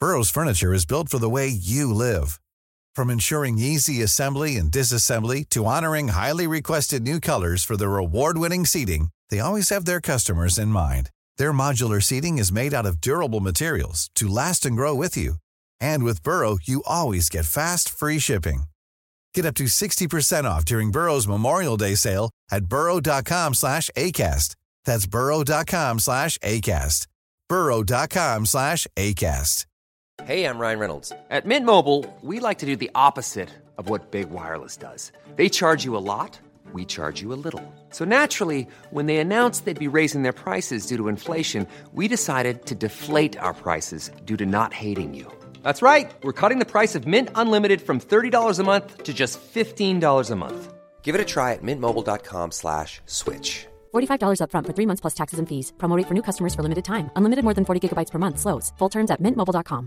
Burrow's furniture is built for the way you live. From ensuring easy assembly and disassembly to honoring highly requested new colors for their award-winning seating, they always have their customers in mind. Their modular seating is made out of durable materials to last and grow with you. And with Burrow, you always get fast, free shipping. Get up to 60% off during Burrow's Memorial Day sale at burrow.com/ACAST. That's burrow.com/ACAST. burrow.com/ACAST. Hey, I'm Ryan Reynolds. At Mint Mobile, we like to do the opposite of what Big Wireless does. They charge you a lot, we charge you a little. So naturally, when they announced they'd be raising their prices due to inflation, we decided to deflate our prices due to not hating you. That's right. We're cutting the price of Mint Unlimited from $30 a month to just $15 a month. Give it a try at mintmobile.com/switch. $45 up front for 3 months plus taxes and fees. Promo rate for new customers for limited time. Unlimited more than 40 gigabytes per month. Slows full terms at mintmobile.com.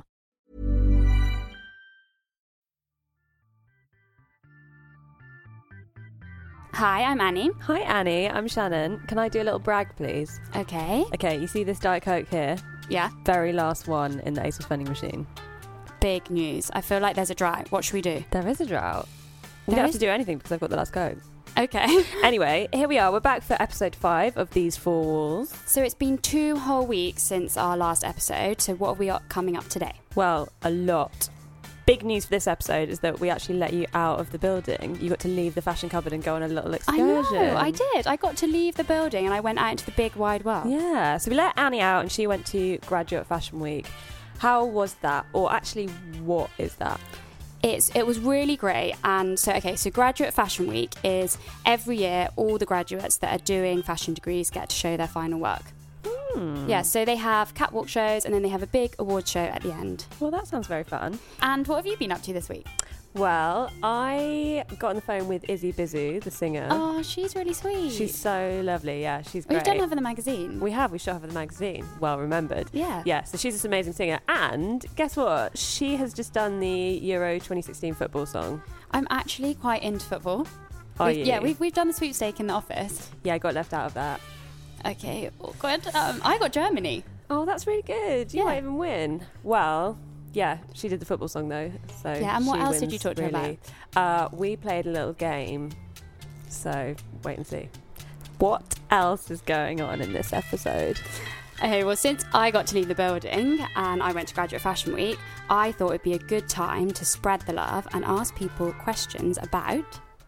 Hi, I'm Annie. Hi, Annie. I'm Shannon. Can I do a little brag, please? Okay. Okay, you see this Diet Coke here? Yeah. Very last one in the ASOS vending machine. Big news. I feel like there's a drought. What should we do? There is a drought. We don't have to do anything because I've got the last Coke. Okay. Anyway, here we are. We're back for episode 5 of These Four Walls. So it's been 2 whole weeks since our last episode. So what are we coming up today? Well, a lot. Big news for this episode is that we actually let you out of the building. You got to leave the fashion cupboard and go on a little excursion. I know, I did. I got to leave the building and I went out into the big wide world. Yeah, so we let Annie out and she went to Graduate Fashion Week. How was that? Or actually, what is that? It was really great. And so Graduate Fashion Week is every year all the graduates that are doing fashion degrees get to show their final work. Yeah, so they have catwalk shows and then they have a big award show at the end. Well, that sounds very fun. And what have you been up to this week? Well, I got on the phone with Izzy Bizu, the singer. Oh, she's really sweet. She's so lovely, yeah, she's great. We've done her for the magazine. We have, we shot her for the magazine. Well remembered. Yeah. Yeah, so she's this amazing singer. And guess what? She has just done the Euro 2016 football song. I'm actually quite into football. Are you? Yeah, we've done the sweepstake in the office. Yeah, I got left out of that. Okay, good. I got Germany. Oh, that's really good. You might even win. Well, yeah, she did the football song though. So yeah, and what else did you talk to her about? We played a little game. So wait and see. What else is going on in this episode? Okay, well, since I got to leave the building and I went to Graduate Fashion Week, I thought it'd be a good time to spread the love and ask people questions about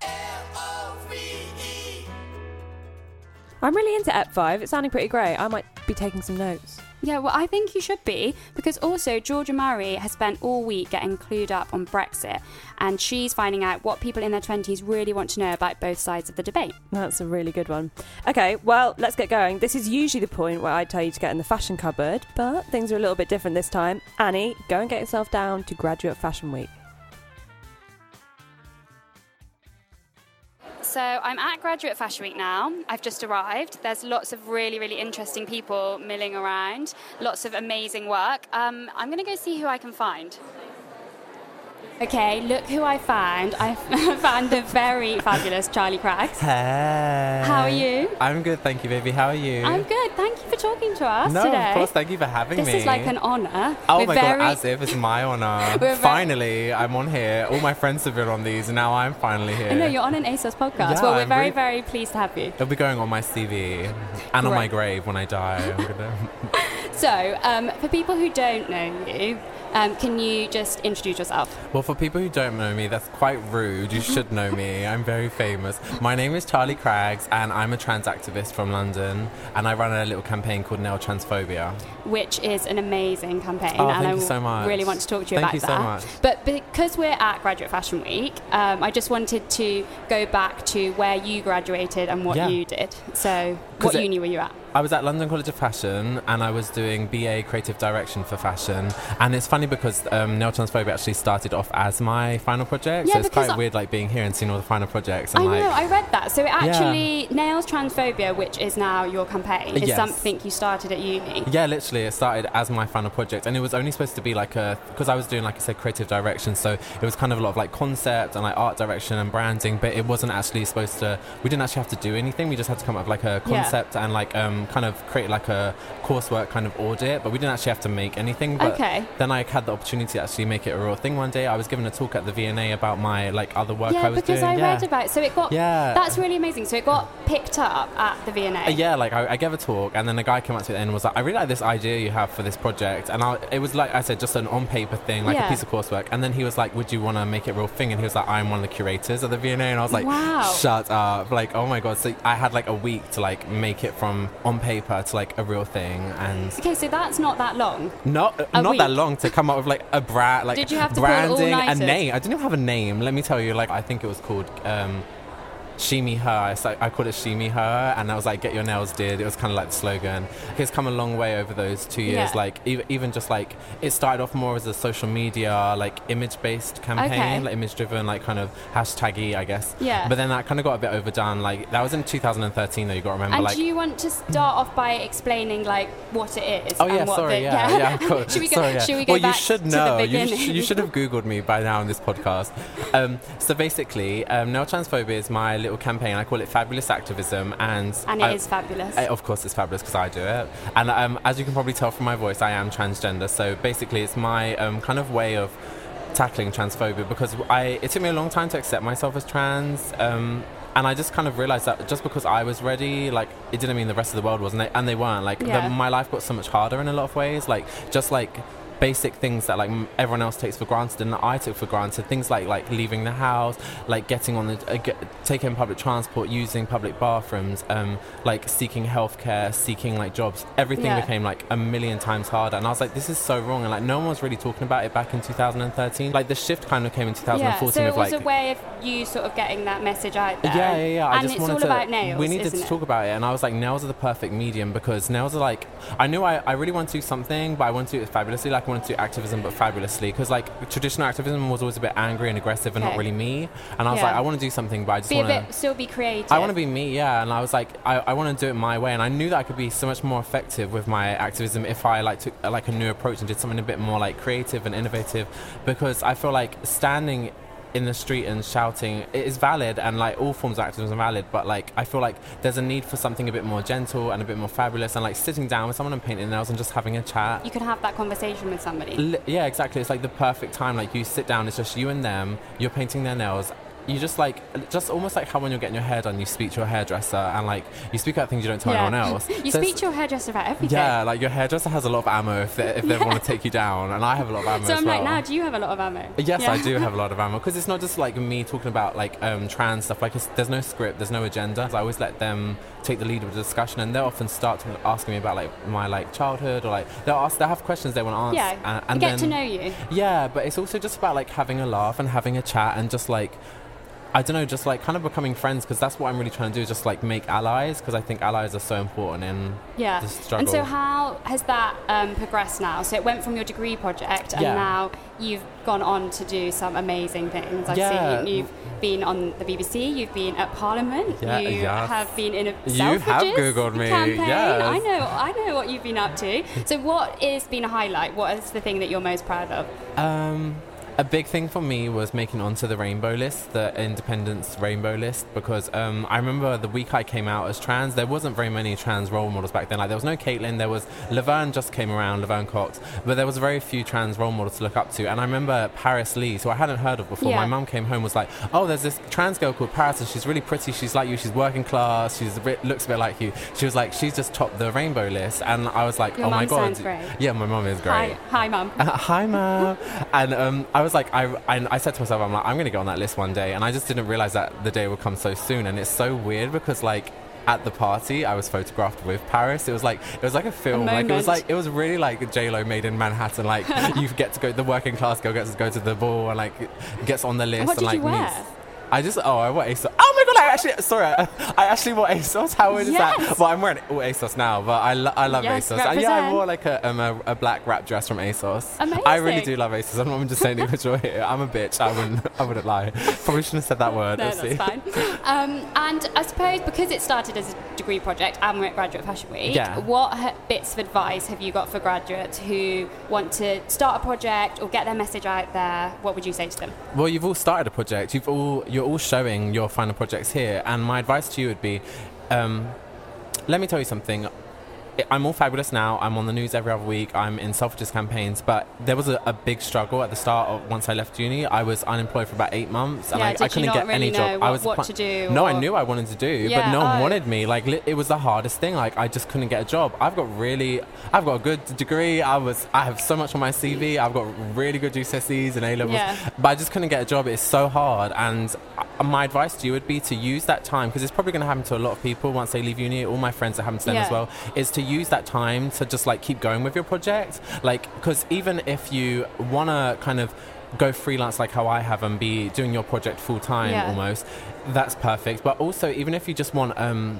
I'm really into EP5. It's sounding pretty great. I might be taking some notes. Yeah, well, I think you should be, because also Georgia Murray has spent all week getting clued up on Brexit, and she's finding out what people in their 20s really want to know about both sides of the debate. That's a really good one. Okay, well, let's get going. This is usually the point where I tell you to get in the fashion cupboard, but things are a little bit different this time. Annie, go and get yourself down to Graduate Fashion Week. So I'm at Graduate Fashion Week now. I've just arrived. There's lots of really, really interesting people milling around. Lots of amazing work. I'm going to go see who I can find. Okay, look who I found. I found the very fabulous Charlie Craggs. Hey. How are you? I'm good, thank you, baby. How are you? I'm good. Thank you for talking to us no, today. No, of course. Thank you for having me. This is like an honour. Oh my God, as if it's my honour. Finally, I'm on here. All my friends have been on these, and now I'm finally here. I know, you're on an ASOS podcast. Yeah, well, we're very, very pleased to have you. It'll be going on my CV and on my grave when I die. So, for people who don't know you, can you just introduce yourself? Well, for people who don't know me, that's quite rude. You should know me. I'm very famous. My name is Charlie Craggs, and I'm a trans activist from London, and I run a little campaign called Nail Transphobia. Which is an amazing campaign. Oh, and thank you so much. I really want to talk to you about that. Thank you so much. But because we're at Graduate Fashion Week, I just wanted to go back to where you graduated and what you did. So, what uni were you at? I was at London College of Fashion, and I was doing BA Creative Direction for Fashion. And it's funny because Nail Transphobia actually started off as my final project, so it's quite weird like being here and seeing all the final projects. And I know, I read that. So it actually, Nails Transphobia, which is now your campaign, is something you started at uni. Yeah, literally, it started as my final project, and it was only supposed to be like because I was doing, like I said, creative direction, so it was kind of a lot of like concept and like art direction and branding, but it wasn't actually supposed to, we didn't actually have to do anything, we just had to come up with like a concept and like kind of created like a coursework kind of audit, but we didn't actually have to make anything. But then I had the opportunity to actually make it a real thing one day. I was given a talk at the V&A about my like other work I was doing. I read about it. So it got, that's really amazing. So it got picked up at the V&A. Like I gave a talk, and then a guy came up to me and was like, I really like this idea you have for this project. And it was like I said, just an on-paper thing, like a piece of coursework. And then he was like, would you want to make it a real thing? And he was like, I'm one of the curators of the V&A. And I was like, wow. Shut up. Like, oh my God. So I had like a week to like make it from on paper to like a real thing. And okay, so that's not that long. Not that long to come up with like a brand, like did you have to branding, a name. I didn't even have a name. Let me tell you, like I think it was called She Me Her. I called it She Me Her, and I was like, get your nails did. It was kind of like the slogan. It's come a long way over those 2 years. Like even just like it started off more as a social media like image-based campaign, like image-driven, like kind of hashtaggy, I guess. Yeah. But then that kind of got a bit overdone. Like that was in 2013, though. You got to remember. And like, do you want to start off by explaining like what it is? Oh yeah, and what sorry, yeah. Cool. Should we go well, back you should to know. the beginning? You should have Googled me by now in this podcast. So basically, Nail Transphobia is my little campaign. I call it Fabulous Activism, and it is fabulous. Of course, it's fabulous because I do it. And as you can probably tell from my voice, I am transgender. So basically, it's my kind of way of tackling transphobia, because it took me a long time to accept myself as trans. And I just kind of realised that just because I was ready, like, it didn't mean the rest of the world wasn't, and they weren't. Like, my life got so much harder in a lot of ways. Like, just like basic things that like everyone else takes for granted and that I took for granted, things like leaving the house, like getting on taking public transport, using public bathrooms, like seeking healthcare, seeking like jobs, everything became like a million times harder. And I was like, this is so wrong. And like no one was really talking about it back in 2013. Like the shift kind of came in 2014. So it was like a way of you sort of getting that message out there. Yeah. And it's all about nails. We needed to talk about it, and I was like, nails are the perfect medium, because nails are like, I knew I really want to do something, but I want to do it fabulously. Like I want to do activism but fabulously, because like traditional activism was always a bit angry and aggressive and not really me, and I was like, I want to do something, but I just want to still be creative. I want to be me, and I was like, I want to do it my way, and I knew that I could be so much more effective with my activism if I like took like a new approach and did something a bit more like creative and innovative, because I feel like standing in the street and shouting, it is valid, and like all forms of activism are valid, but like I feel like there's a need for something a bit more gentle and a bit more fabulous, and like sitting down with someone and painting nails and just having a chat. You can have that conversation with somebody. Yeah, exactly. It's like the perfect time. Like you sit down, it's just you and them, you're painting their nails. You just almost like how when you're getting your hair done, you speak to your hairdresser, and like you speak about things you don't tell anyone else. You speak to your hairdresser about everything. Yeah, like your hairdresser has a lot of ammo if they want to take you down, and I have a lot of ammo. So as I'm well. like, now do you have a lot of ammo? Yes, I do have a lot of ammo, because it's not just like me talking about like trans stuff. Like there's no script, there's no agenda. So I always let them take the lead with the discussion, and they'll often start asking me about like my like childhood, or like they'll have questions they want to ask. Yeah, and get then, to know you. Yeah, but it's also just about like having a laugh and having a chat and just like, I don't know, just like kind of becoming friends, because that's what I'm really trying to do, is just like make allies, because I think allies are so important in the struggle. And so how has that progressed now? So it went from your degree project, and now you've gone on to do some amazing things. I've seen you've been on the BBC, you've been at Parliament, you have been in a You have Googled me, campaign. yes. I know what you've been up to. So what has been a highlight? What is the thing that you're most proud of? A big thing for me was making onto the Rainbow List, the Independence Rainbow List, because I remember the week I came out as trans, there wasn't very many trans role models back then. Like there was no Caitlyn, there was Laverne just came around, Laverne Cox, but there was very few trans role models to look up to. And I remember Paris Lee, who I hadn't heard of before. My mum came home, was like, oh, there's this trans girl called Paris, and she's really pretty, she's like you, she's working class, looks a bit like you. She was like, she's just topped the Rainbow List. And I was like, Your oh my God. Sounds great. Yeah, my mum is great. Hi mum. Hi mum. And I was like, I said to myself, I'm going to get on that list one day, and I just didn't realize that the day would come so soon. And it's so weird, because like at the party I was photographed with Paris. It was like a film. It was really like J-Lo made in Manhattan. Like you get to go, the working class girl gets to go to the ball and like gets on the list. What did and like you wear? meets. I wore ASOS. Oh my God, I actually wore ASOS. How weird is that? Well, I'm wearing all ASOS now, but I love ASOS. Represent. I wore like a black wrap dress from ASOS. Amazing. I really do love ASOS. I'm not just saying it because you're here. I'm a bitch. I wouldn't lie. Probably shouldn't have said that word. No, that's fine. And I suppose because it started as a degree project and we're at Graduate Fashion Week, what bits of advice have you got for graduates who want to start a project or get their message out there? What would you say to them? Well, you've all started a project. You're all showing your final projects here, and my advice to you would be, let me tell you something. I'm all fabulous now. I'm on the news every other week. I'm in Selfridges campaigns. But there was a big struggle at the start of once I left uni. I was unemployed for about 8 months, and I couldn't get any job. I was what to do. No, I knew I wanted to do, but no one wanted me. Like it was the hardest thing. Like I just couldn't get a job. I've got a good degree. I have so much on my CV. I've got really good GCSEs and A levels, but I just couldn't get a job. It's so hard. And my advice to you would be to use that time, because it's probably going to happen to a lot of people once they leave uni. All my friends, that happen to them as well, is to use that time to just like keep going with your project. Like, because even if you want to kind of go freelance like how I have and be doing your project full time almost, that's perfect. But also, even if you just want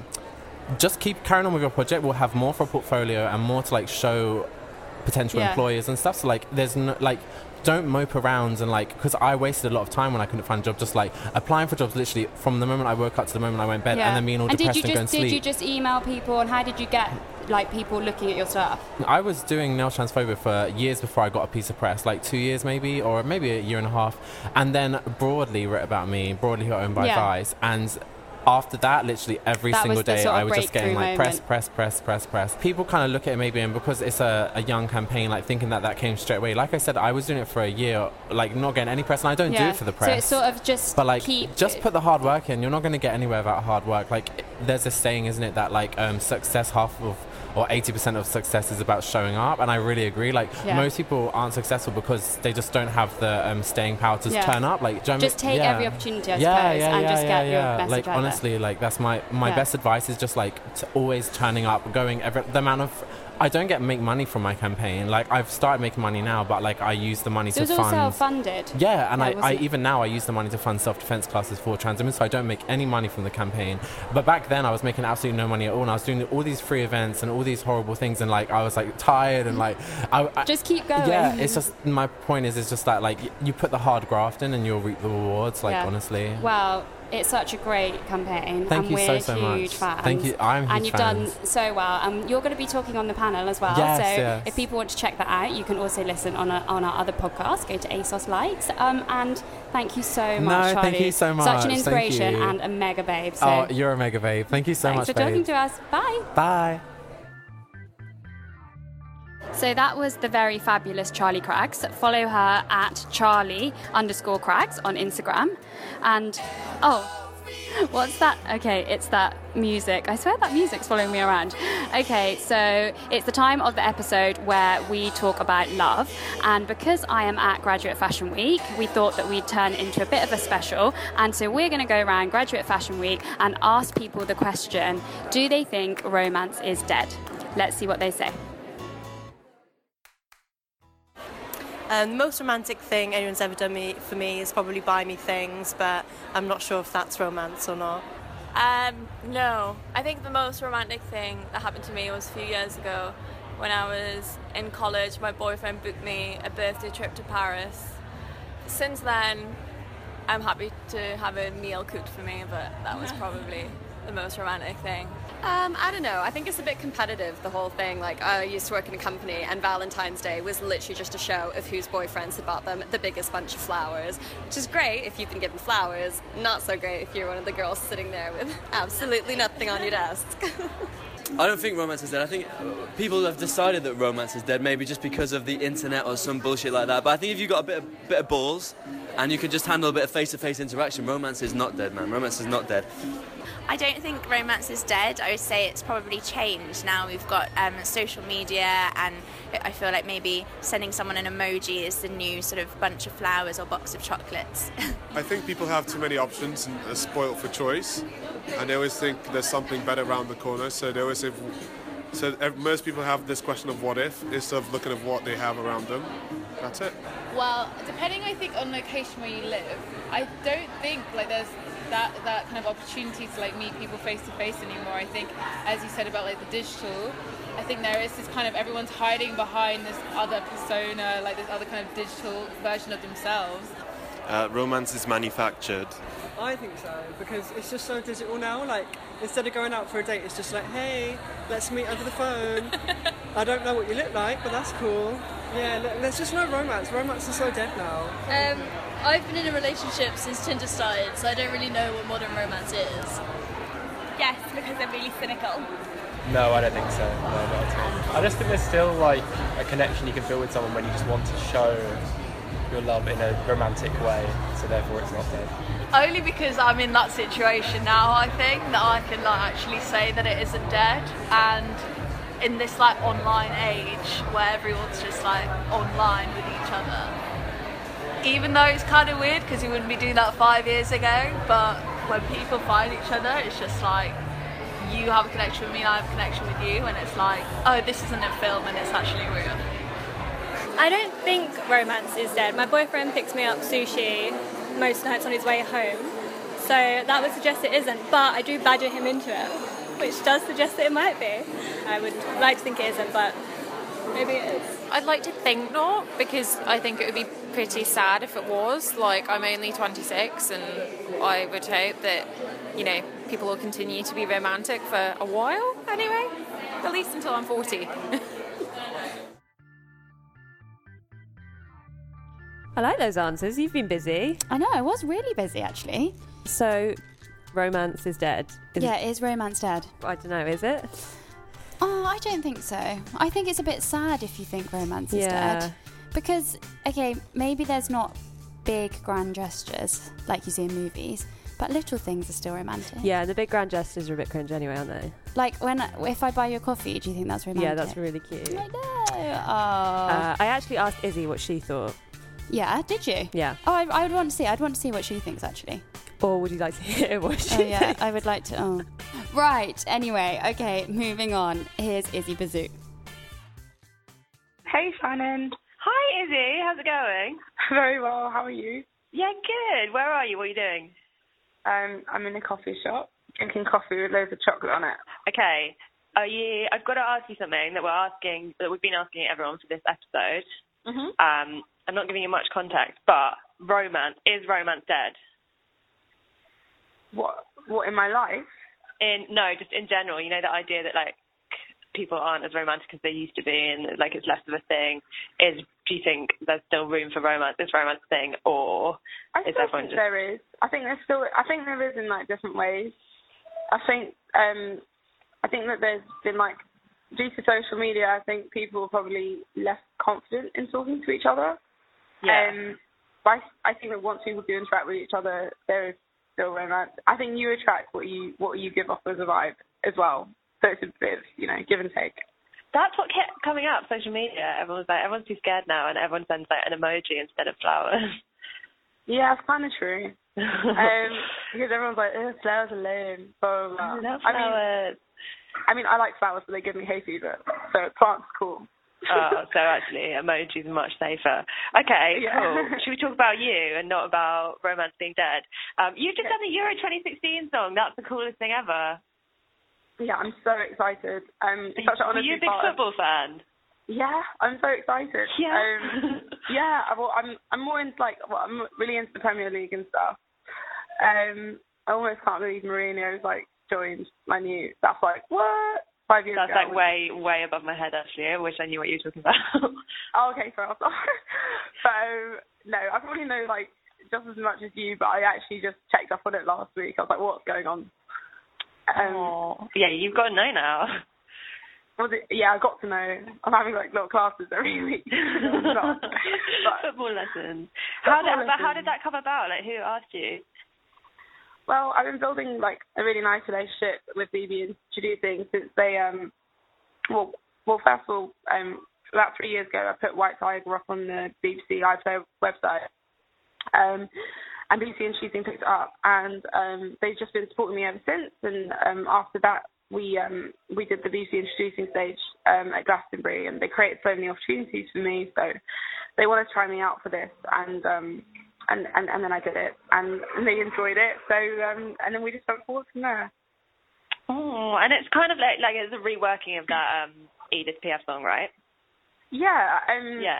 just keep carrying on with your project, we'll have more for a portfolio and more to like show potential employers and stuff. So like there's no, like, don't mope around and like, because I wasted a lot of time when I couldn't find a job, just like applying for jobs literally from the moment I woke up to the moment I went to bed, and then being all depressed and going to sleep. Did you just email people, and how did you get like people looking at your stuff? I was doing Nail Transphobia for years before I got a piece of press, like 2 years maybe, or maybe a year and a half, and then Broadly wrote about me, Broadly, who are owned by Vice, and after that, literally every single day, I was just getting like press. People kind of look at it maybe, and because it's a young campaign, like thinking that came straight away. Like I said, I was doing it for a year, like not getting any press, and I don't do it for the press. So it's sort of just, but like, just put the hard work in. You're not going to get anywhere without hard work. Like, there's this saying, isn't it, that like success, half of or 80% of success is about showing up, and I really agree. Like most people aren't successful because they just don't have the staying power to turn up. Like, just take every opportunity, I suppose, and just get your message like, out honestly, there. like that's my best advice is just like always turning up, going the amount of. I don't make money from my campaign. Like, I've started making money now, but like I use the money to fund. It was all self-funded. Yeah, and I even now I use the money to fund self-defense classes for trans women, so I don't make any money from the campaign. But back then I was making absolutely no money at all, and I was doing all these free events and all these horrible things, and like I was like tired and like I just keep going. Yeah, it's just, my point is, it's just that like you put the hard graft in and you'll reap the rewards. Like honestly. Well, it's such a great campaign. Thank you we're so huge much. Fans. Thank you. I'm huge and you've fans. done so well. You're going to be talking on the panel as well. Yes, if people want to check that out, you can also listen on our other podcast. Go to ASOS Lights. And thank you so much, Charlie. Thank you so much. Such an inspiration and a mega babe. So oh, you're a mega babe. Thank you so much, Thanks for talking to us. Bye. Bye. So that was the very fabulous Charlie Craggs. Follow her at Charlie_Craggs on Instagram. And what's that? Okay, it's that music. I swear that music's following me around. Okay, so it's the time of the episode where we talk about love. And because I am at Graduate Fashion Week, we thought that we'd turn it into a bit of a special. And so we're going to go around Graduate Fashion Week and ask people the question, do they think romance is dead? Let's see what they say. The most romantic thing anyone's ever done for me is probably buy me things, but I'm not sure if that's romance or not. No. I think the most romantic thing that happened to me was a few years ago when I was in college. My boyfriend booked me a birthday trip to Paris. Since then, I'm happy to have a meal cooked for me, but that was probably the most romantic thing. I don't know. I think it's a bit competitive, the whole thing. Like, I used to work in a company, and Valentine's Day was literally just a show of whose boyfriends had bought them the biggest bunch of flowers, which is great if you've been given flowers, not so great if you're one of the girls sitting there with absolutely nothing on your desk. I don't think romance is dead. I think people have decided that romance is dead, maybe just because of the internet or some bullshit like that. But I think if you've got a bit of balls and you can just handle a bit of face-to-face interaction, romance is not dead, man. Romance is not dead. I don't think romance is dead. I would say it's probably changed. Now we've got social media, and I feel like maybe sending someone an emoji is the new sort of bunch of flowers or box of chocolates. I think people have too many options and are spoiled for choice, and they always think there's something better around the corner, so they always say, most people have this question of what if, instead of looking at what they have around them. That's it. Well, depending, I think, on location where you live, I don't think like there's that kind of opportunity to like meet people face to face anymore. I think, as you said about like the digital, I think there is this kind of, everyone's hiding behind this other persona, like this other kind of digital version of themselves. Romance is manufactured. I think so, because it's just so digital now. Like, instead of going out for a date, it's just like, hey, let's meet over the phone. I don't know what you look like, but that's cool. Yeah, there's just no romance. Romance is so dead now. I've been in a relationship since Tinder started, so I don't really know what modern romance is. Yes, because they're really cynical. No, I don't think so. No, not at all. I just think there's still like a connection you can build with someone when you just want to show your love in a romantic way, so therefore it's not dead. Only because I'm in that situation now, I think, that I can like actually say that it isn't dead. And in this like online age where everyone's just like online with each other, even though it's kind of weird because you wouldn't be doing that 5 years ago, but when people find each other, it's just like you have a connection with me, I have a connection with you, and it's like, oh, this isn't a film and it's actually real. I don't think romance is dead. My boyfriend picks me up sushi most nights on his way home, so that would suggest it isn't, but I do badger him into it, which does suggest that it might be. I would like to think it isn't, but maybe it is. I'd like to think not, because I think it would be pretty sad if it was. Like, I'm only 26 and I would hope that, you know, people will continue to be romantic for a while anyway, at least until I'm 40. I like those answers. You've been busy. I know, I was really busy actually. So, romance is dead. Is romance dead? I don't know, is it? Oh, I don't think so. I think it's a bit sad if you think romance is dead. Because, okay, maybe there's not big grand gestures like you see in movies, but little things are still romantic. Yeah, the big grand gestures are a bit cringe anyway, aren't they? Like if I buy you a coffee, do you think that's romantic? Yeah, that's really cute. I know. Oh. I actually asked Izzy what she thought. Yeah, did you? Yeah. Oh, I would want to see. I'd want to see what she thinks actually. Or would you like to hear what she thinks? Yeah, I would like to. Oh. Right. Anyway, okay, moving on. Here's Izzy Bazoo. Hey, Shannon. Hi, Izzy. How's it going? Very well. How are you? Yeah, good. Where are you? What are you doing? I'm in a coffee shop, drinking coffee with loads of chocolate on it. Okay. I've got to ask you something that we've been asking everyone for this episode. Mm-hmm. I'm not giving you much context, but is romance dead? What in my life? No, just in general. You know, the idea that like people aren't as romantic as they used to be, and like it's less of a thing. Do you think there's still room for romance? This romance thing, or I still think there is. I think there is in like different ways. I think that there's been like, due to social media, I think people are probably less confident in talking to each other. Yeah. But I think that once people do interact with each other, there is still romance. I think you attract what you give off as a vibe as well. So it's a bit of, give and take. That's what kept coming up, social media. Everyone's too scared now, and everyone sends like an emoji instead of flowers. Yeah, it's kind of true. Because everyone's like, flowers are lame, blah, blah, blah. I love flowers. I mean, I like flowers, but they give me hay fever. So plants are cool. Oh, so actually, emojis are much safer. Okay, yeah. Cool. Should we talk about you and not about romance being dead? You've just done the Euro 2016 song. That's the coolest thing ever. Yeah, I'm so excited. Such an Are you a big football fan? Yeah, I'm so excited. Yeah. Well, I'm more into I'm really into the Premier League and stuff. I almost can't believe Mourinho's joined Man U. That's what? 5 years ago. That's way above my head, actually. I wish I knew what you were talking about. Oh, okay, fair enough. So, no, I probably know, just as much as you, but I actually just checked up on it last week. I was like, what's going on? Yeah, you've got to know now. Yeah, I got to know. I'm having, little classes every week. Football lessons. How did that come about? Who asked you? Well, I've been building a really nice relationship with BB Introducing since they well first of all, about 3 years ago I put White Tiger up on the BBC iPlayer website, and BBC Introducing picked it up, and they've just been supporting me ever since. And after that we did the BBC Introducing stage at Glastonbury, and they created so many opportunities for me, so they want to try me out for this, and then I did it, and they enjoyed it. So and then we just went forward from there. Oh, and it's kind of like it's a reworking of that Edith Piaf song, right? Yeah. Yeah.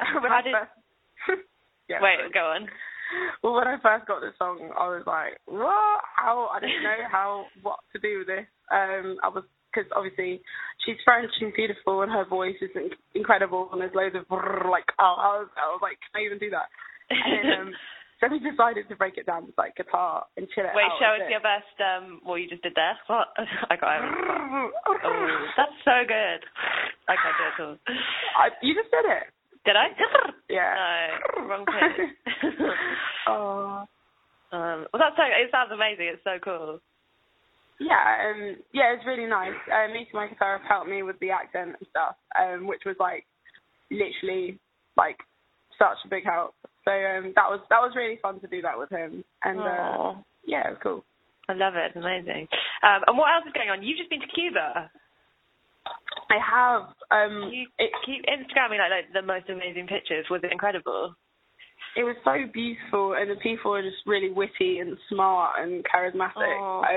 Yeah. Wait, go on. Well, when I first got the song, I was like, what? How? I didn't know what to do with this. Because obviously she's French and beautiful, and her voice is incredible, and there's loads of I was like, can I even do that? And then, So we decided to break it down to like guitar and chill it Wait, out. show a us bit. your best, what you just did there. What? I got it. Oh, that's so good. I can't do it at all. You just did it. Did I? Yeah. No, wrong pitch. Oh. Well, it sounds amazing. It's so cool. Yeah, it's really nice. Meeting my guitarist helped me with the accent and stuff, which was like literally like such a big help. So that was really fun to do that with him, and yeah, it was cool. I love it. It's amazing. And what else is going on? You've just been to Cuba. I have. You keep Instagramming like the most amazing pictures. Was it incredible? It was so beautiful, and the people are just really witty and smart and charismatic.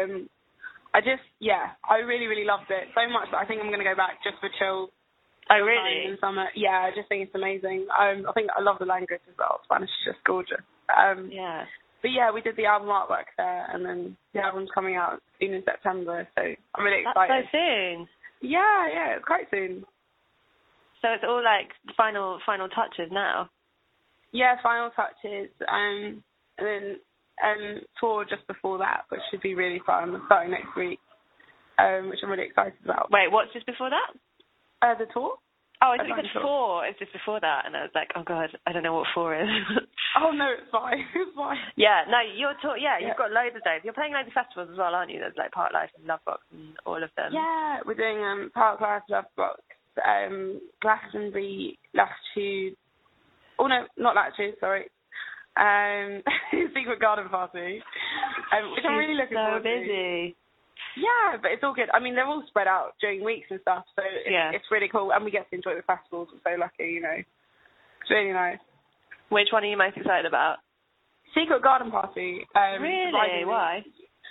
I really, really loved it so much that I think I'm going to go back just for chill. Oh, really? In summer. Yeah, I just think it's amazing. I think I love the language as well. Spanish is just gorgeous. Yeah. But yeah, we did the album artwork there, and then the album's coming out soon in September, so I'm really excited. That's so soon. Yeah, it's quite soon. So it's all like final touches now. Yeah, final touches, and then tour just before that, which should be really fun, starting next week, which I'm really excited about. Wait, what's just before that? The tour. Oh, I thought you said 4. It's just before that, and I was like, oh god, I don't know what 4 is. Oh no, it's fine. It's fine. Yeah, no, your tour. Yeah, you've got loads of days. You're playing loads of festivals as well, aren't you? There's like Park Life and Lovebox and all of them. Yeah, we're doing Park Life, Lovebox, Glastonbury, Latitude. Oh no, not Latitude. Sorry. Secret Garden Party, which I'm really looking forward to. So busy. Yeah, but it's all good. I mean, they're all spread out during weeks and stuff, so it's really cool. And we get to enjoy the festivals. We're so lucky, you know. It's really nice. Which one are you most excited about? Secret Garden Party. Really? Why?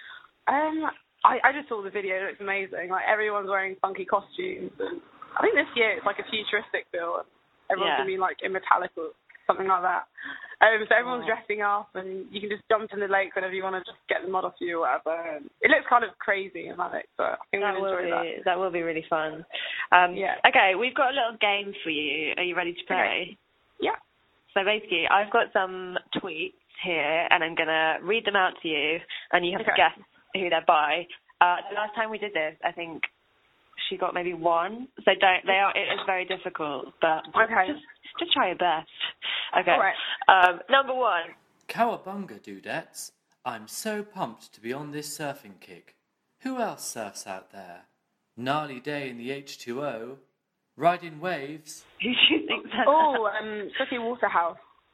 I just saw the video. It looks amazing. Like, everyone's wearing funky costumes. And I think this year it's like a futuristic feel. Everyone's going to be like in metallic or something like that. So everyone's dressing up, and you can just jump in the lake whenever you want to just get the mud off you or whatever. And it looks kind of crazy and manic, but I think we'll enjoy that. That will be really fun. Yeah. Okay, we've got a little game for you. Are you ready to play? Okay. Yeah. So basically, I've got some tweets here, and I'm going to read them out to you, and you have to guess who they're by. The last time we did this, I think she got maybe 1. So it is very difficult, but just try your best. Okay. All right. Number 1. Cowabunga, dudettes. I'm so pumped to be on this surfing kick. Who else surfs out there? Gnarly day in the H2O. Riding waves. Who do you think that? Sophie Waterhouse.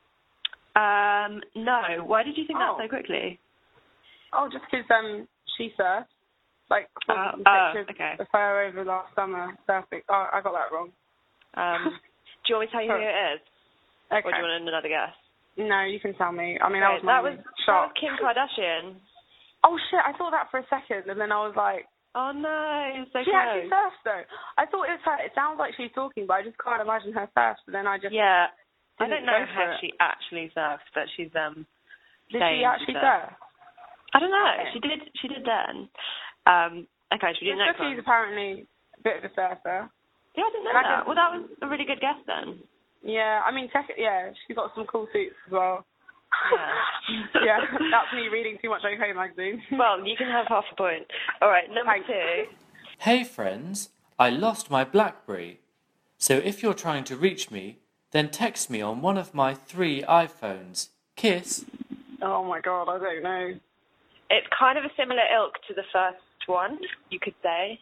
No. Why did you think that so quickly? Oh, just because she surfs. Like, pictures of her over last summer surfing. Oh, I got that wrong. Do you want me to tell you who it is? Okay. Or do you want another guess? No, you can tell me. I mean, that was shocked. Kim Kardashian. Oh shit! I thought that for a second, and then I was like, "Oh no, so she actually surfs though." I thought it was her. It sounds like she's talking, but I just can't imagine her surfs. But then I just I don't know how she actually surfs, but she's Did she actually surf? I don't know. Okay. She did then. Okay, should we do the next one? She's apparently a bit of a surfer. Yeah, I didn't know that. Well, that was a really good guess then. Yeah, I mean, she's got some cool suits as well. Yeah, that's me reading too much OK magazine. Well, you can have half a point. All right, number 2. Hey friends, I lost my BlackBerry. So if you're trying to reach me, then text me on one of my 3 iPhones. Kiss. Oh my god, I don't know. It's kind of a similar ilk to the first one, you could say.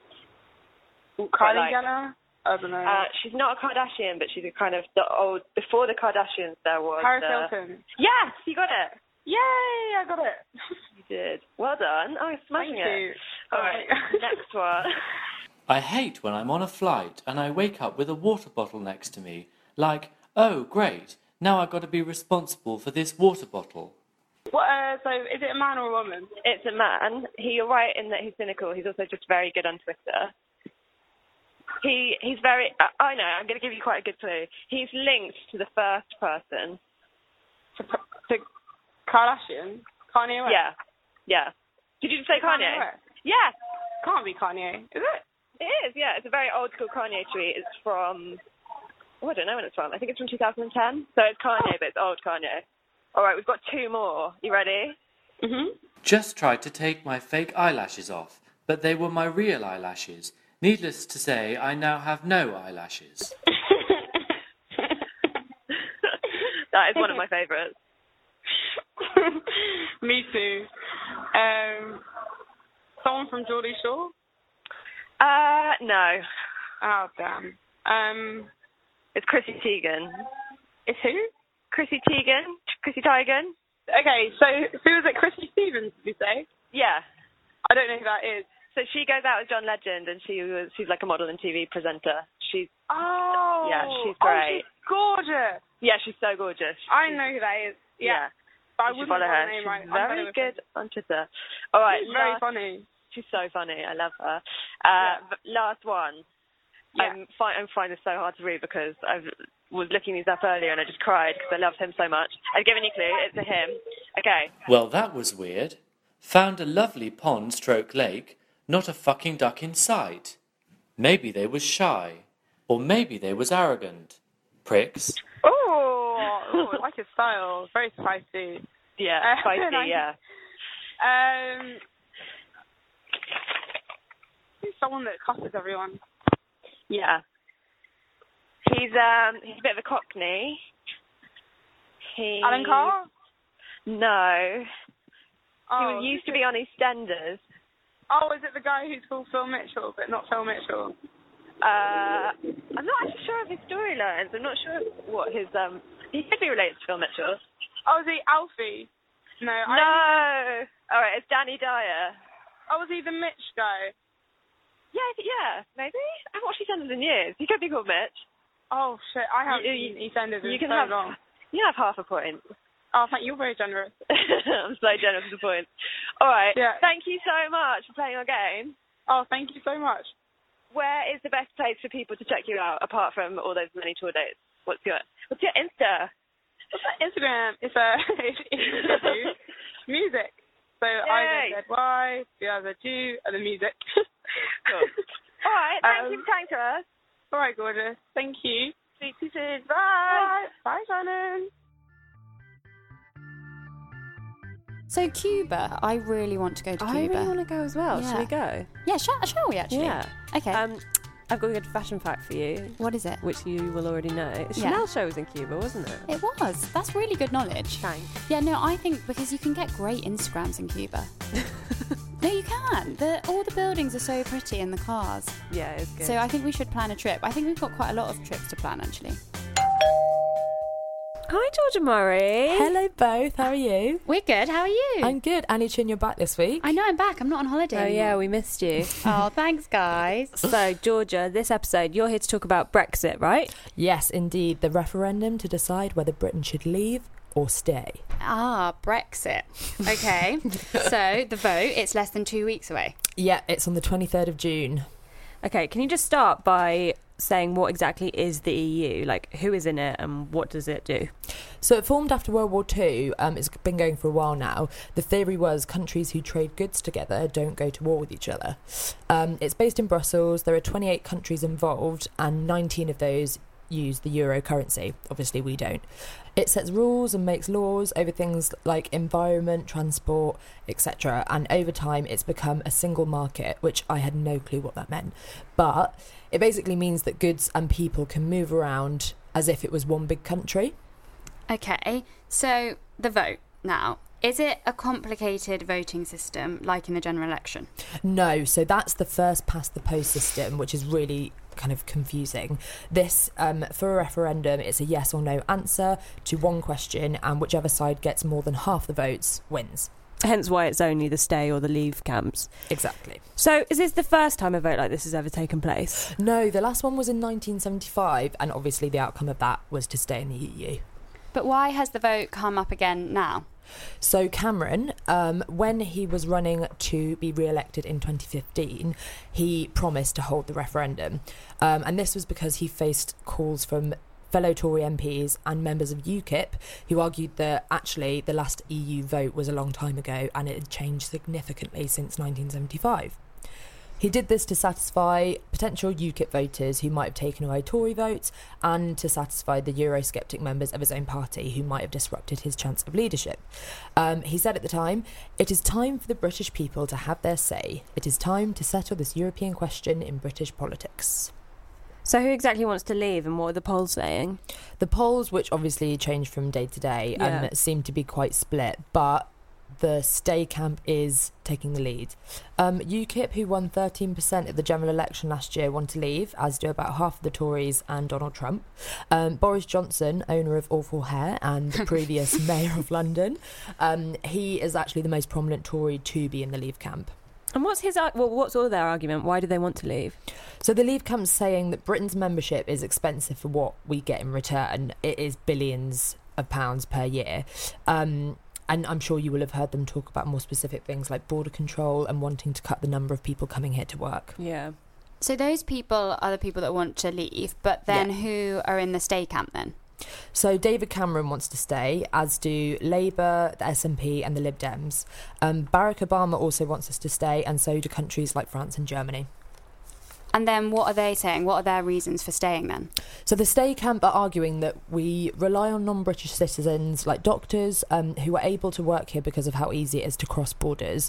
Kylie Jenner? I don't know. She's not a Kardashian, but she's a kind of the old. Before the Kardashians, there was Paris Hilton. Yes, you got it. Yay! I got it. You did. Well done. Oh, you're smashing it. Thank you. All right, next one. I hate when I'm on a flight and I wake up with a water bottle next to me. Like, oh great, now I've got to be responsible for this water bottle. What? So is it a man or a woman? It's a man. You're right in that he's cynical. He's also just very good on Twitter. He's very. I know. I'm going to give you quite a good clue. He's linked to the first person. To Kardashian? Kanye West? Yeah. Did you just say Kanye? Yeah. Can't be Kanye, is it? It is. Yeah. It's a very old school Kanye tweet. It's from. Oh, I don't know when it's from. I think it's from 2010. So it's Kanye, but it's old Kanye. All right, we've got 2 more. You ready? Mhm. Just tried to take my fake eyelashes off, but they were my real eyelashes. Needless to say, I now have no eyelashes. That is one of my favourites. Me too. Someone from Geordie Shore? No. Oh, damn. It's Chrissy Teigen. It's who? Chrissy Teigen. Chrissy Teigen. Okay, so who is it? Chrissy Stevens, did you say? Yeah. I don't know who that is. So she goes out with John Legend, and she's like a model and TV presenter. She's great. Oh, she's gorgeous. Yeah, she's so gorgeous. I know who that is. Yeah. But I You should wouldn't follow know her. her name She's right. very good on Twitter. All right, She's very funny. She's so funny. I love her. But last one. Yeah. I'm finding this so hard to read because I was looking these up earlier and I just cried because I loved him so much. I've given you a clue. It's a him. Okay. Well, that was weird. Found a lovely pond/lake, not a fucking duck in sight. Maybe they was shy. Or maybe they was arrogant. Pricks. Oh, I like his style. Very spicy. Yeah, spicy, yeah. He's someone that cusses everyone. Yeah. He's a bit of a cockney. Alan Carr? No. Oh, he used to be on EastEnders. Oh, is it the guy who's called Phil Mitchell, but not Phil Mitchell? I'm not actually sure of his storylines. I'm not sure what his he could be related to Phil Mitchell. Oh, is he Alfie? No. No. All right, it's Danny Dyer. Oh, is he the Mitch guy? Yeah, maybe. I haven't watched EastEnders in years. He could be called Mitch. Oh shit, I haven't seen EastEnders in so long. You have half a point. Oh, thank you. You're very generous. I'm so generous with the points. All right. Yeah. Thank you so much for playing our game. Oh, thank you so much. Where is the best place for people to check you out apart from all those many tour dates? What's your Insta? What's that Instagram? It's music. So IZY, BRZG, and the music. Cool. All right. Thank you for chatting to us. All right, gorgeous. Thank you. See you soon. Bye. Bye, Shannon. So Cuba, I really want to go to Cuba. I really want to go as well. Yeah. Shall we go? Yeah, shall we actually? Yeah. Okay. I've got a good fashion fact for you. What is it? Which you will already know. Chanel show was in Cuba, wasn't it? It was. That's really good knowledge. Thanks. Yeah, no, I think because you can get great Instagrams in Cuba. No, you can. All the buildings are so pretty and the cars. Yeah, it's good. So I think we should plan a trip. I think we've got quite a lot of trips to plan, actually. Hi, Georgia Murray. Hello, both. How are you? We're good. How are you? I'm good. Annie Chin, you're back this week. I know I'm back. I'm not on holiday Oh, anymore. yeah, we missed you. Oh, thanks, guys. So, Georgia, this episode, you're here to talk about Brexit, right? Yes, indeed. The referendum to decide whether Britain should leave or stay. Ah, Brexit. Okay. So, the vote, it's less than 2 weeks away. Yeah, it's on the 23rd of June. Okay, can you just start by saying what exactly is the EU? Like, who is in it and what does it do? So it formed after World War II. It's been going for a while now. The theory was countries who trade goods together don't go to war with each other. It's based in Brussels. There are 28 countries involved and 19 of those use the euro currency. Obviously, we don't. It sets rules and makes laws over things like environment, transport, etc. And over time, it's become a single market, which I had no clue what that meant. But it basically means that goods and people can move around as if it was one big country. Okay, so the vote now. Is it a complicated voting system like in the general election? No, so that's the first past the post system, which is really kind of confusing. This, for a referendum, it's a yes or no answer to one question, and whichever side gets more than half the votes wins. Hence why it's only the stay or the leave camps. Exactly. So is this the first time a vote like this has ever taken place? No, the last one was in 1975, and obviously the outcome of that was to stay in the EU. But why has the vote come up again now? So Cameron, when he was running to be re-elected in 2015, he promised to hold the referendum. And this was because he faced calls from fellow Tory MPs and members of UKIP who argued that actually the last EU vote was a long time ago and it had changed significantly since 1975. He did this to satisfy potential UKIP voters who might have taken away Tory votes and to satisfy the Eurosceptic members of his own party who might have disrupted his chance of leadership. He said at the time, "It is time for the British people to have their say. It is time to settle this European question in British politics." So who exactly wants to leave and what are the polls saying? The polls, which obviously change from day to day, seem to be quite split, but the stay camp is taking the lead. UKIP, who won 13% at the general election last year, want to leave, as do about half of the Tories and Donald Trump. Boris Johnson, owner of Awful Hair and the previous mayor of London, he is actually the most prominent Tory to be in the leave camp. And what's all their argument? Why do they want to leave? So the Leave camp's saying that Britain's membership is expensive for what we get in return. It is billions of pounds per year. And I'm sure you will have heard them talk about more specific things like border control and wanting to cut the number of people coming here to work. Yeah. So those people are the people that want to leave, but then who are in the stay camp then? So David Cameron wants to stay, as do Labour, the SNP and the Lib Dems. Barack Obama also wants us to stay, and so do countries like France and Germany. And then what are they saying? What are their reasons for staying then? So the stay camp are arguing that we rely on non-British citizens like doctors who are able to work here because of how easy it is to cross borders.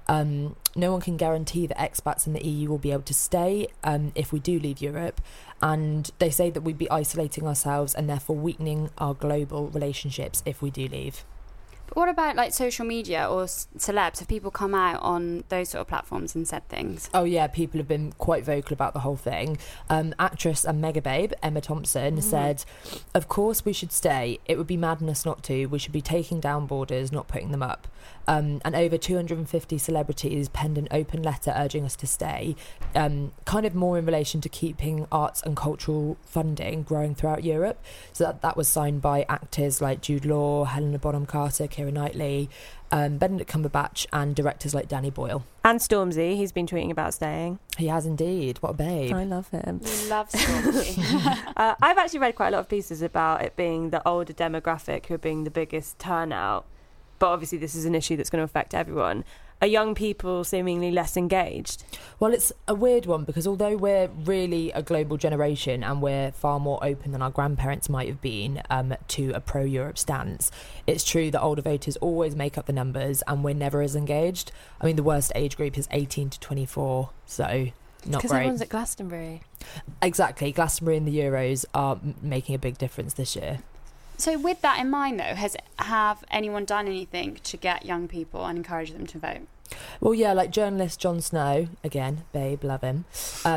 No one can guarantee that expats in the EU will be able to stay if we do leave Europe. And they say that we'd be isolating ourselves and therefore weakening our global relationships if we do leave. But what about like social media or celebs? Have people come out on those sort of platforms and said things? Oh yeah, people have been quite vocal about the whole thing. Actress and mega babe Emma Thompson said, "Of course we should stay. It would be madness not to. We should be taking down borders, not putting them up." And over 250 celebrities penned an open letter urging us to stay, kind of more in relation to keeping arts and cultural funding growing throughout Europe. So that was signed by actors like Jude Law, Helena Bonham Carter, Keira Knightley, Benedict Cumberbatch and directors like Danny Boyle. And Stormzy, he's been tweeting about staying. He has indeed. What a babe. I love him. We love Stormzy. I've actually read quite a lot of pieces about it being the older demographic who are being the biggest turnout. But obviously this is an issue that's going to affect everyone. Are young people seemingly less engaged? Well, it's a weird one because although we're really a global generation and we're far more open than our grandparents might have been to a pro-Europe stance, it's true that older voters always make up the numbers and we're never as engaged. I mean, the worst age group is 18 to 24, so not great. Because everyone's at Glastonbury. Exactly. Glastonbury and the Euros are making a big difference this year. So with that in mind, though, have anyone done anything to get young people and encourage them to vote? Well, yeah, like journalist Jon Snow, again, babe, love him.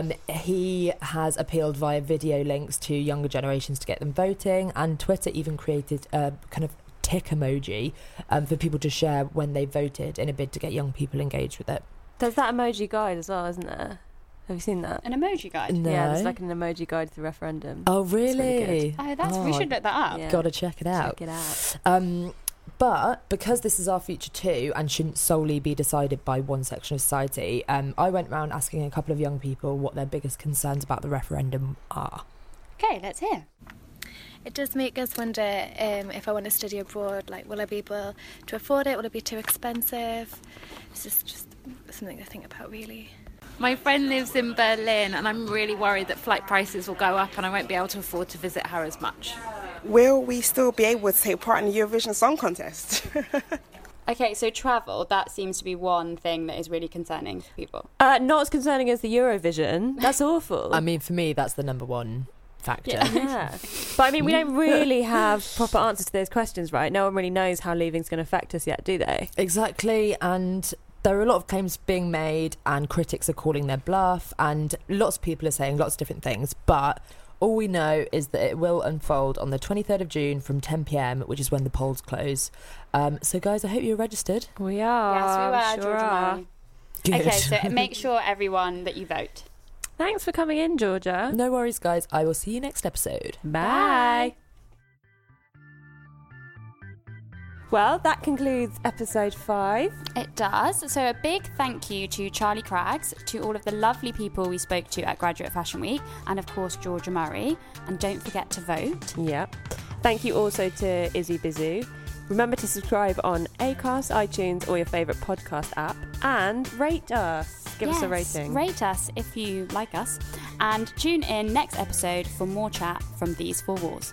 He has appealed via video links to younger generations to get them voting, and Twitter even created a kind of tick emoji for people to share when they voted in a bid to get young people engaged with it. There's that emoji guide as well, isn't there? Have you seen that? An emoji guide? No. Yeah, there's like an emoji guide to the referendum. Oh, really? Really we should look that up. Yeah. Gotta check it out. Check it out. But because this is our future too and shouldn't solely be decided by one section of society, I went around asking a couple of young people what their biggest concerns about the referendum are. Okay, let's hear. It does make us wonder if I want to study abroad, like will I be able to afford it? Will it be too expensive? It's just something to think about, really. My friend lives in Berlin and I'm really worried that flight prices will go up and I won't be able to afford to visit her as much. Will we still be able to take part in the Eurovision Song Contest? Okay, so travel, that seems to be one thing that is really concerning for people. Not as concerning as the Eurovision. That's awful. I mean, for me, that's the number one factor. Yeah. But I mean, we don't really have proper answers to those questions, right? No one really knows how leaving's going to affect us yet, do they? Exactly, and there are a lot of claims being made and critics are calling their bluff and lots of people are saying lots of different things, but all we know is that it will unfold on the 23rd of June from 10 p.m, which is when the polls close. So guys, I hope you're registered. We are. Yes, we were. Sure are. Okay, so make sure everyone that you vote. Thanks for coming in, Georgia. No worries, guys. I will see you next episode. Bye. Well, that concludes episode 5. It does. So a big thank you to Charlie Craggs, to all of the lovely people we spoke to at Graduate Fashion Week, and of course Georgia Murray. And don't forget to vote. Yep. Thank you also to Izzy Bizu. Remember to subscribe on Acast, iTunes, or your favourite podcast app, and rate us. Give us a rating. Rate us if you like us, and tune in next episode for more chat from These Four Walls.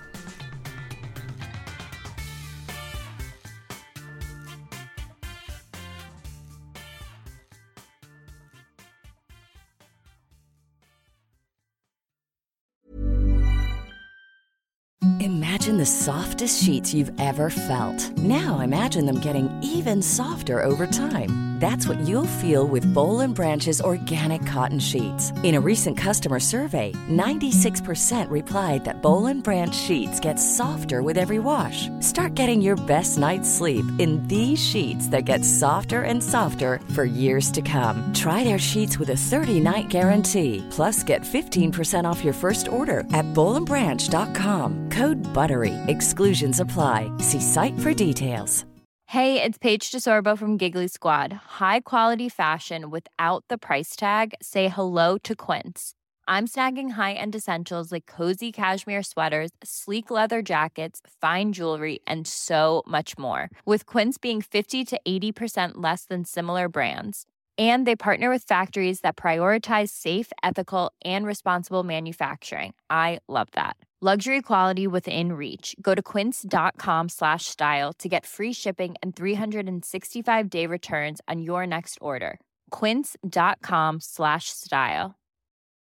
Imagine the softest sheets you've ever felt. Now imagine them getting even softer over time. That's what you'll feel with Boll & Branch's organic cotton sheets. In a recent customer survey, 96% replied that Boll & Branch sheets get softer with every wash. Start getting your best night's sleep in these sheets that get softer and softer for years to come. Try their sheets with a 30-night guarantee. Plus, get 15% off your first order at BollandBranch.com. Code BUTTERY. Exclusions apply. See site for details. Hey, it's Paige DeSorbo from Giggly Squad. High quality fashion without the price tag. Say hello to Quince. I'm snagging high-end essentials like cozy cashmere sweaters, sleek leather jackets, fine jewelry, and so much more. With Quince being 50 to 80% less than similar brands. And they partner with factories that prioritize safe, ethical, and responsible manufacturing. I love that. Luxury quality within reach. Go to quince.com/style to get free shipping and 365-day returns on your next order. Quince.com/style.